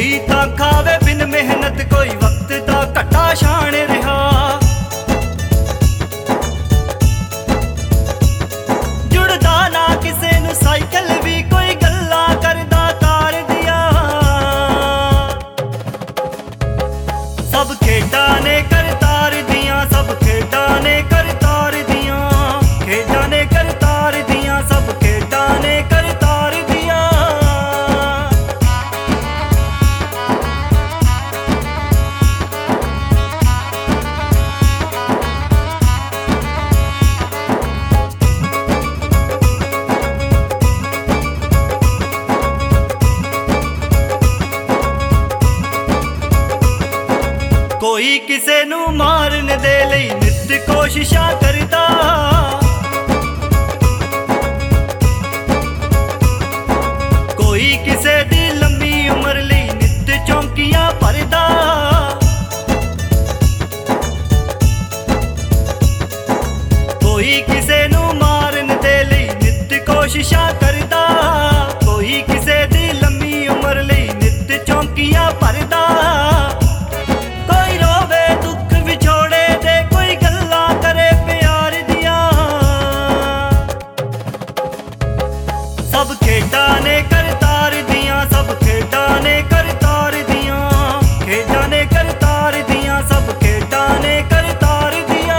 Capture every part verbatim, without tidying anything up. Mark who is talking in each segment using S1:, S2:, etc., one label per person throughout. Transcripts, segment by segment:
S1: कोई तां खावे बिन मेहनत, कोई वक्त दा घटा शान रहा। जुड़दा ना किसे नू साइकिल भी, कोई गल्ला करदा कार दिया। सब खेडां ने करतार दियां, सब खेडां ने करतार दियां, खेडां ने करतार दियां, सब खेडां ने करतार दियां। कोई किसे नू मारन दे लई नित कोशिशां करदा। कोई किसे दी लंबी उम्र लई नित चौंकियां भरदा। कोई किसे नू मारन दे लई नित कोशिशां करदा। कोई किसे दी लंबी उम्र लई नित चौंकियां भरदा। सब खेडां ने करतार दियां, सब खेडां ने करतार दियां, खेडां ने करतार दियां, सब खेडां ने करतार दियां।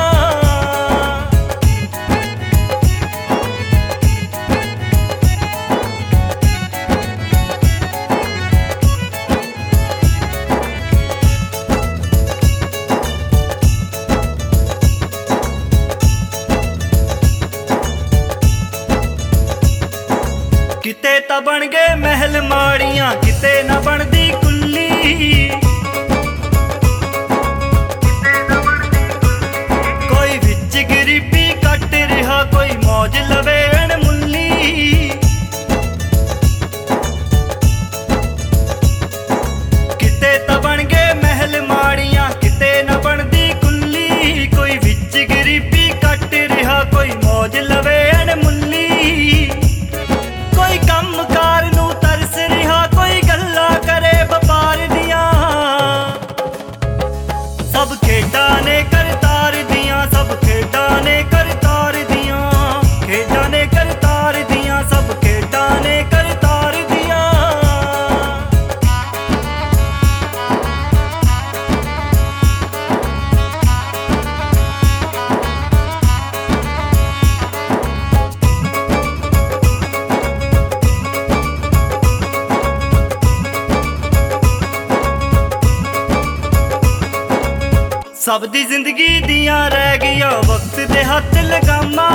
S1: किते तां बन गए महल माड़ियां, किते ना बनदी कुल्ली। कोई विच गरीबी कट रहा, कोई मौज लवे अणमुल्ली। किते तां बन गए महल माड़ियां, किते ना बनदी कुल्ली। कोई विच गरीबी कट रहा, कोई मौज लवे अणमुल्ली। कोई कम कार नू तरस रहा, कोई गल्ला करे व्यापार दियां। सब खेडां ने करतार दियां, सब खेडां ने करतार दियां, खेडां ने करतार दियां, सब खेडां ने करतार दियां। सब दी जिंदगी दियां रह गईयां वक्त दे हत्थ लगामा।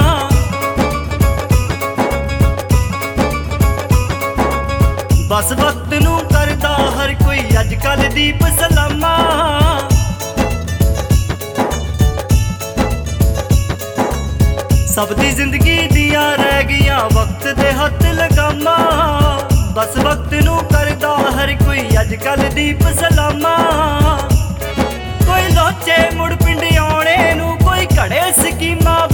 S1: बस वक्त नू करदा हर कोई अजकल दीप सलामा। सब दी जिंदगी दियां रह गईयां वक्त दे हत्थ लगामा। बस वक्त नू करदा हर कोई अजकल दीप सलामा। कोई लोचे मुड़ पिंड आने नू, कोई घड़े स्कीमां